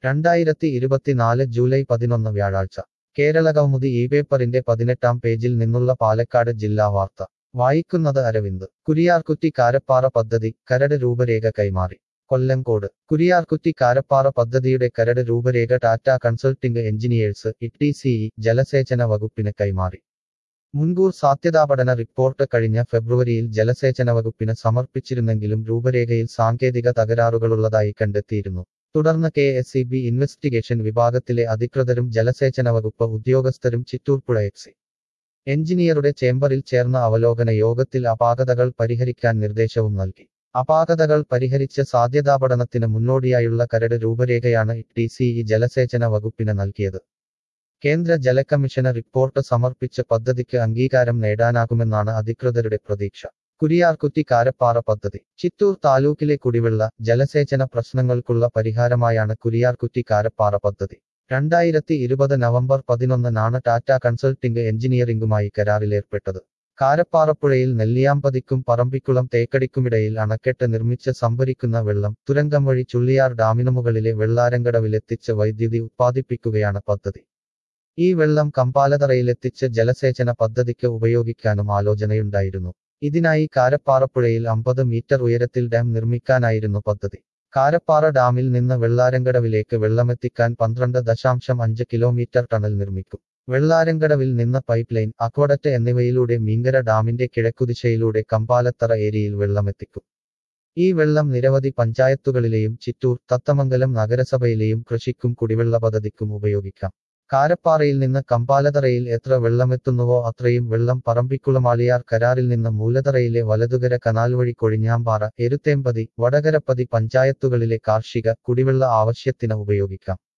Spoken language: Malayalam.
2024 ജൂലൈ 11 വ്യാഴാഴ്ച കേരളകൗമുദി ഈ പേപ്പറിന്റെ 18-ാം പേജിൽ നിന്നുള്ള പാലക്കാട് ജില്ലാ വാർത്ത വായിക്കുന്നത് അരവിന്ദ്. കുരിയാർകുറ്റി കാരപ്പാറ പദ്ധതി കരട് രൂപരേഖ കൈമാറി. കൊല്ലങ്കോട്. കുരിയാർകുറ്റി കാരപ്പാറ പദ്ധതിയുടെ കരട് രൂപരേഖ ടാറ്റ കൺസൾട്ടിംഗ് എഞ്ചിനീയേഴ്സ് (TCE) ജലസേചന വകുപ്പിന് കൈമാറി. മുൻകൂർ സാധ്യതാപഠന റിപ്പോർട്ട് കഴിഞ്ഞ ഫെബ്രുവരിയിൽ ജലസേചന വകുപ്പിന് സമർപ്പിച്ചിരുന്നെങ്കിലും രൂപരേഖയിൽ സാങ്കേതിക തകരാറുകളുള്ളതായി കണ്ടെത്തിയിരുന്നു. തുടർന്ന് KSEB ഇൻവെസ്റ്റിഗേഷൻ വിഭാഗത്തിലെ അധികൃതരും ജലസേചന വകുപ്പ് ഉദ്യോഗസ്ഥരും ചിറ്റൂർപ്പുഴ എക്സി എഞ്ചിനീയറുടെ ചേംബറിൽ ചേർന്ന അവലോകന യോഗത്തിൽ അപാകതകൾ പരിഹരിക്കാൻ നിർദ്ദേശവും നൽകി. അപാകതകൾ പരിഹരിച്ച് സാധ്യതാപഠനത്തിന് മുന്നോടിയായുള്ള കരട് രൂപരേഖയാണ് TCE ജലസേചന വകുപ്പിന് നൽകിയത്. കേന്ദ്ര ജലകമ്മീഷന് റിപ്പോർട്ട് സമർപ്പിച്ച് പദ്ധതിക്ക് അംഗീകാരം നേടാനാകുമെന്നാണ് അധികൃതരുടെ പ്രതീക്ഷ. കുരിയാർകുറ്റി കാരപ്പാറ പദ്ധതി ചിറ്റൂർ താലൂക്കിലെ കുടിവെള്ള, ജലസേചന പ്രശ്നങ്ങൾക്കുള്ള പരിഹാരമായാണ് കുരിയാർകുറ്റി കാരപ്പാറ പദ്ധതി. 2020 നവംബർ 11-നാണ് ടാറ്റ കൺസൾട്ടിംഗ് എഞ്ചിനീയറിംഗുമായി കരാറിലേർപ്പെട്ടത്. കാരപ്പാറപ്പുഴയിൽ നെല്ലിയാമ്പതിക്കും പറമ്പിക്കുളം തേക്കടിക്കുമിടയിൽ അണക്കെട്ട് നിർമ്മിച്ച് സംഭരിക്കുന്ന വെള്ളം തുരങ്കം വഴി ചുള്ളിയാർ ഡാമിനുമുകളിലെ വെള്ളാരങ്കടവിലെത്തിച്ച് വൈദ്യുതി ഉത്പാദിപ്പിക്കുകയാണ് പദ്ധതി. ഈ വെള്ളം കമ്പാലതറയിലെത്തിച്ച് ജലസേചന പദ്ധതിക്ക് ഉപയോഗിക്കാനും ആലോചനയുണ്ടായിരുന്നു. ഇതിനായി കാരപ്പാറപ്പുഴയിൽ 50 മീറ്റർ ഉയരത്തിൽ ഡാം നിർമ്മിക്കാനായിരുന്നു പദ്ധതി. കാരപ്പാറ ഡാമിൽ നിന്ന് വെള്ളാരങ്കടവിലേക്ക് വെള്ളമെത്തിക്കാൻ 12.5 കിലോമീറ്റർ ടണൽ നിർമ്മിക്കും. വെള്ളാരങ്കടവിൽ നിന്ന് പൈപ്പ് ലൈൻ, അക്വഡക്റ്റ് എന്നിവയിലൂടെ മീങ്കര ഡാമിന്റെ കിഴക്കുദിശയിലൂടെ കമ്പാലത്തറ ഏരിയയിൽ വെള്ളമെത്തിക്കും. ഈ വെള്ളം നിരവധി പഞ്ചായത്തുകളിലെയും ചിറ്റൂർ, തത്തമംഗലം നഗരസഭയിലെയും കൃഷിക്കും കുടിവെള്ള പദ്ധതിക്കും ഉപയോഗിക്കാം. കാരപ്പാറയിൽ നിന്ന് കമ്പാലതറയിൽ എത്ര വെള്ളമെത്തുന്നുവോ അത്രയും വെള്ളം പറമ്പിക്കുളമാളിയാർ കരാറിൽ നിന്ന് മൂലതറയിലെ വലതുകര കനാൽ വഴി കൊഴിഞ്ഞാമ്പാറ, എരുത്തേമ്പതി, വടകരപ്പതി പഞ്ചായത്തുകളിലെ കാർഷിക, കുടിവെള്ള ആവശ്യത്തിന് ഉപയോഗിക്കാം.